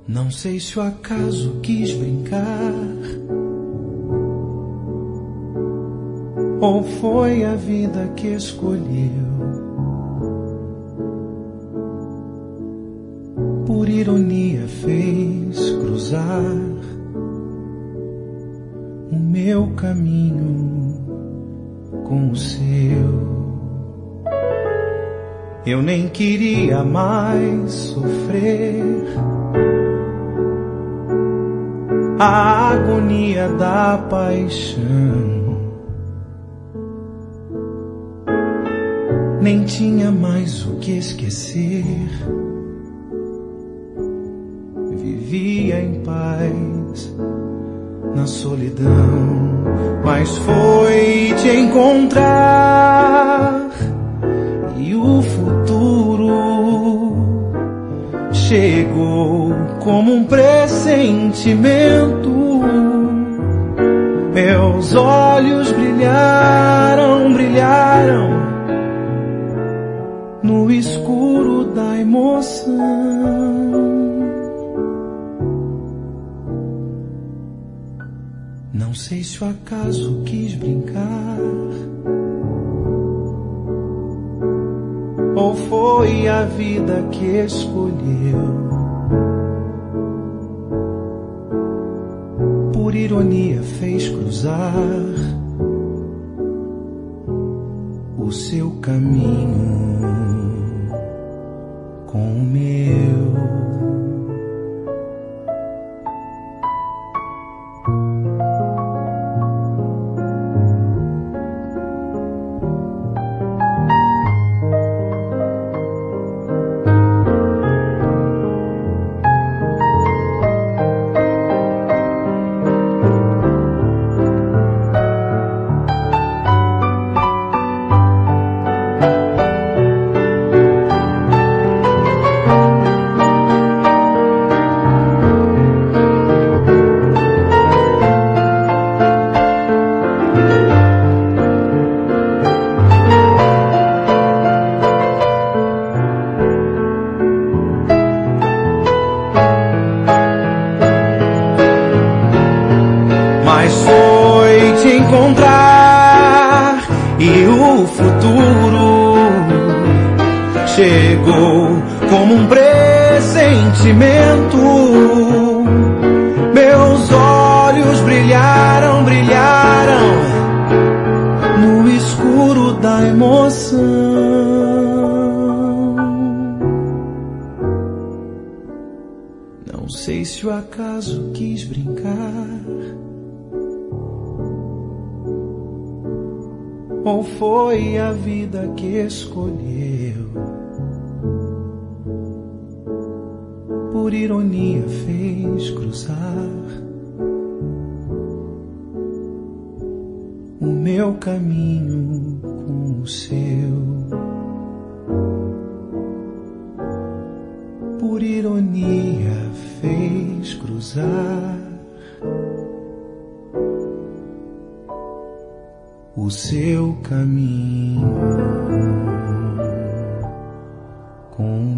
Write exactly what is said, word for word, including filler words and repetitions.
Não sei se o acaso quis brincar ou foi a vida que escolheu. Por ironia fez cruzar o meu caminho com o seu. Eu nem queria mais sofrer a agonia da paixão. Nem tinha mais o que esquecer. Vivia em paz na solidão, mas foi te encontrar e o futuro chegou como um pressentimento. Meus olhos brilharam, brilharam no escuro da emoção. Não sei se o acaso quis brincar ou foi a vida que escolheu. Por ironia fez cruzar o seu caminho com o meu. Mas foi te encontrar e o futuro chegou como um pressentimento. Meus olhos brilharam, brilharam no escuro da emoção. Não sei se o acaso quis brincar ou foi a vida que escolheu. Por ironia fez cruzar o meu caminho com o seu. Por ironia fez cruzar o seu caminho com